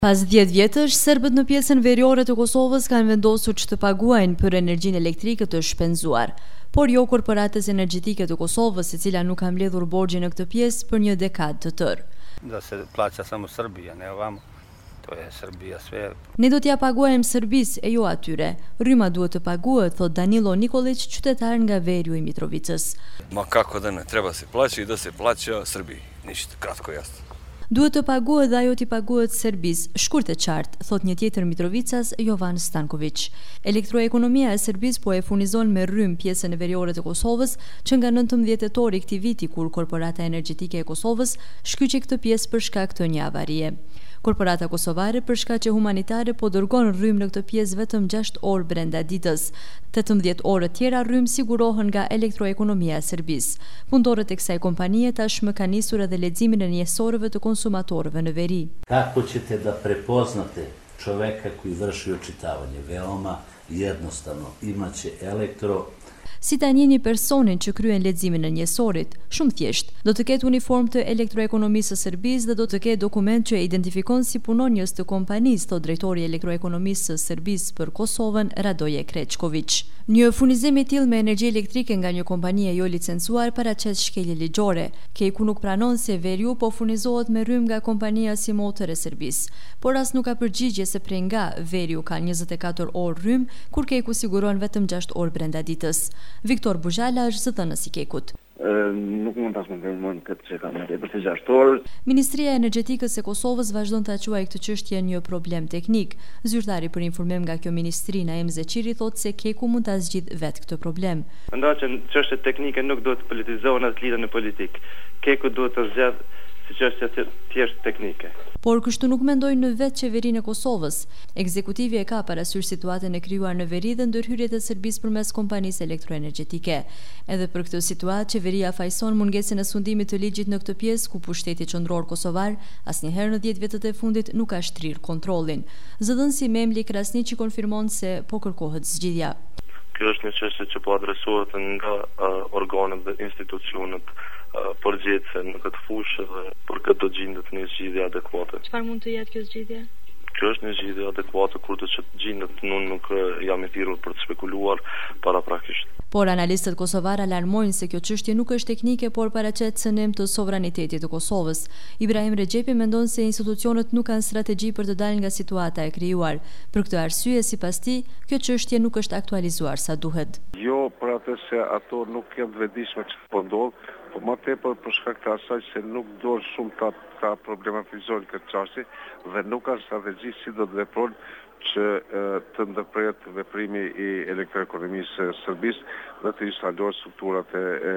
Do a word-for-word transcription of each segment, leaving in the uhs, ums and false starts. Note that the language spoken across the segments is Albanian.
Pas dhjetë vjetësh, serbët në pjesën veriore të Kosovës kanë vendosur që të paguajnë për energjinë elektrike të shpenzuar, por jo korporatës energjetike të Kosovës, e cila nuk ka mbledhur borxhin në këtë pjesë për një dekadë të tërë. Da se plaća samo Srbija, ne ovamo. To je Srbija sve. Ne do t'ja paguajmë Serbisë e jo atyre. Rryma duhet të paguhet, thot Danilo Nikolić, qytetar nga Veriu i Mitrovicës. Ma kako da ne, treba se plaća i da se plaća Srbiji. Ništa, kratko jasno. Duhet të paguhet dhe ajo t'i paguhet Serbisë, shkurt e qartë, thot një tjetër Mitrovicas, Jovan Stanković. Elektroekonomia e Serbisë po e furnizon me rrym pjesën e veriore të Kosovës, që nga nëntëmbëdhjetë tetor i këtij viti, kur Korporata Energjetike e Kosovës shkyqi këtë pjesë për shkak të një avarie. Korporata kosovare për shkaqe humanitare po dërgon rrym në këtë pjesë vetëm gjashtë orë brenda ditës. tetëmbëdhjetë orë tjera rrym sigurohen nga elektroekonomia e Serbisë. Punëtorët e kësaj kompanie tashmë kanë nisur edhe leximin e njësorëve të konsumatorëve në veri. Kako ćete da prepoznate čoveka koji vrši očitavanje? Veoma jednostavno. Imaće elektro. Si ta njihni personin që kryen leximin e njësorit? Shumë thjesht. Do të ketë uniform të elektroekonomisë së Serbisë dhe do të ketë dokument që e identifikon si punonjës të kompanisë, thot drejtori i elektroekonomisë së Serbisë për Kosovën, Radoje Krečković. Një furnizim i tillë me energji elektrike nga një kompani e jo licencuar paraqet shkelje ligjore. Keku nuk pranon se Veriu po furnizohet me rrym nga kompania Simoter e Serbisë, por as nuk ka përgjigje se prej nga Veriu ka njëzet e katër orë rrym, kur Keku siguron vetëm gjashtë orë brenda ditës. Viktor Buzhala është zëdhënës i Kekut. Nuk mund ta konfirmoj këtë që kanë tepër se gjashtë orë. Ministria e Energjetikës së Kosovës vazhdon ta quajë këtë çështje një problem teknik. Zyrtari për informim nga kjo ministri, Naim Zeçiri, thotë se Keku mund ta zgjidhë vetë këtë problem. Mendoj që çështjet teknike nuk duhet të politizohen as lidhen në politikë. Keku duhet të zgjidhë si çështje të thjesht teknike. Por kështu nuk mendojnë në vetë qeverinë e Kosovës. Ekzekutivi e ka parasysh situatën e krijuar në veri dhe ndërhyrjet e Serbisë përmes kompanisë elektroenergjetike. Edhe për këtë situatë, qeveria fajson mungesën e sundimit të ligjit në këtë pjesë, ku pushteti qendror kosovar asnjëherë në dhjetë vjetët e fundit nuk ka shtrirë kontrollin. Zëdhënësi Memli Krasniqi konfirmon se po kërkohet zgjidhja. Kjo është një çështje që po adresohet nga uh, organet dhe institucionet uh, përgjithëse në këtë fushë dhe për këtë do gjendet një zgjidhje adekuate. Çfarë mund të jetë kjo zgjidhje? Kjo është një zgjidhje adekuate kur do të gjendet, unë nuk jam i thirrur për të spekuluar paraprakisht. Por analistët kosovar alarmojnë se kjo çështje nuk është teknike, por paraqet cënim të sovranitetit të Kosovës. Ibrahim Rexhepi mendon se institucionet nuk kanë strategji për të dalë nga situata e krijuar. Për këtë arsye, sipas tij, kjo çështje nuk është aktualizuar sa duhet. Jo, për atë se ato nuk janë të vetëdijshme që po ndodh, po më tepër për shkak të asaj se nuk do shumë ta, ta problematizojnë këtë çështje dhe nuk kanë strategji si do të veprojnë që të ndërprehet veprimi i elektroekonomisë së Serbisë dhe të instalohen strukturat e, e,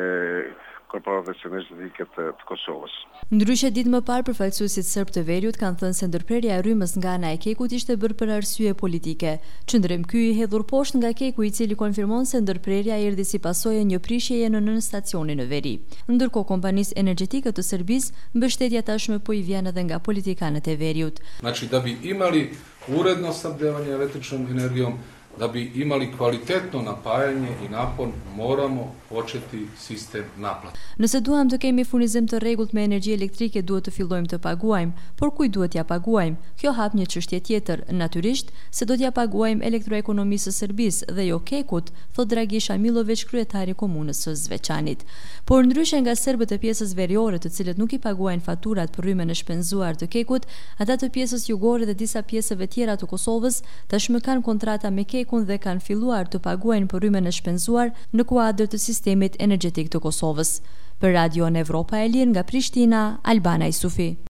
e korporatës energjetike të, të Kosovës. Ndryshe, ditë më parë, përfaqësuesit serb të Veriut kanë thënë se ndërprerja e rrymës nga ana e Kekut ishte bërë për arsye politike. Qëndrim ky i hedhur poshtë nga Keku, i cili konfirmon se ndërprerja erdhi si pasojë një prishjeje në nën stacionin në Veri. Ndërkohë, kompanisë energjetike të Serbisë mbështetja tashmë po i vjen edhe nga politikanët e Veriut. Znači, da bi imali uredno snabdevanje električnom energijom, da bi imali kvalitetno napajanje i napon, moramo početi sistem naplate. Nëse duam të kemi furnizim të rregullt me energji elektrike, duhet të fillojmë të paguajmë, por kujt duhet t'ja paguajmë? Kjo hap një çështje tjetër, natyrisht se do t'ja paguajmë elektroekonomisë së Serbisë dhe jo Kekut, thot Dragiša Milović, kryetari i komunës së Zveçanit. Por ndryshe nga serbët e pjesës veriore, të cilët nuk i paguajnë faturat për rrymën e shpenzuar të Kekut, ata të pjesës jugore dhe disa pjesëve tjera të Kosovës tashmë kanë kontrata me Kekun dhe kanë filluar të paguajnë për rrymën e shpenzuar në kuadër të sistemit energjetik të Kosovës. Për Radio Evropa e Lirë nga Prishtina, Albana Isufi.